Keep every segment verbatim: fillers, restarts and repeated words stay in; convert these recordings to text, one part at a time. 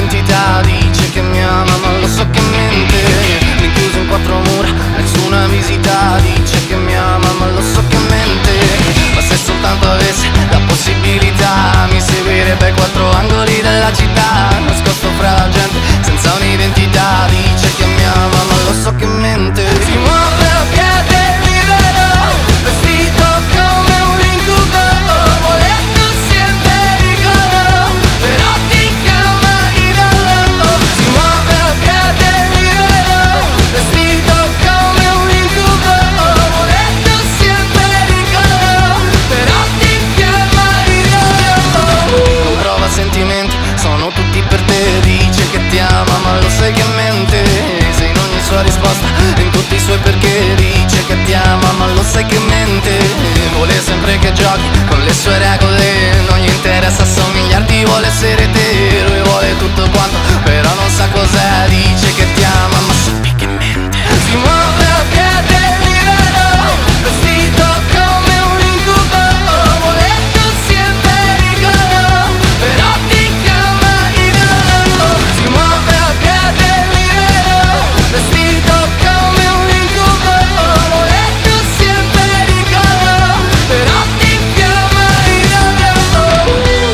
identità. Dice che mi ama ma lo so che mente, rinchiuso in quattro mura, nessuna visita. Dice che mi ama ma lo so che mente, ma se soltanto avesse la possibilità mi seguirebbe ai quattro angoli della città, nascosto fra la gente senza un'identità. Dice che mi ama ma lo so che mente. Si muove a piede libero, vestito come un incubo, voleto sempre ricordo, però ti chiama idolo. Si muove a piede libero, vestito come un incubo, voleto sempre ricordo, però ti chiama idolo. Non prova sentimenti, sono tutti per te. Dice che ti ama ma lo sai che mente, sei in ogni sua risposta, in tutti i suoi perché. Dice che ti ama ma lo sai che mente, vuole sempre che giochi con le sue regole, non gli interessa assomigliarti, vuole essere te. Lui vuole tutto quanto, però non sa cos'è. Dice che ti ama ma sappi che mente. Si muove a piede libero, vestito come un incubo, voleto sempre ricordo, però ti chiama idolo. Si muove a piede libero, vestito come un incubo, voleto sempre ricordo, però ti chiama idolo.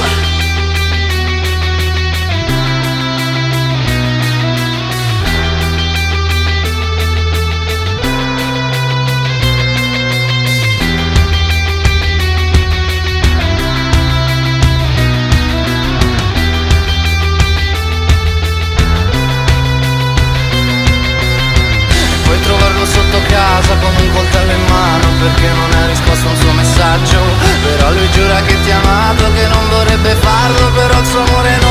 Puoi trovarlo sotto casa con un coltello in mano, perché non hai risposto a un suo messaggio. Però lui giura che ti ha amato, che non vorrebbe farlo, però il suo amore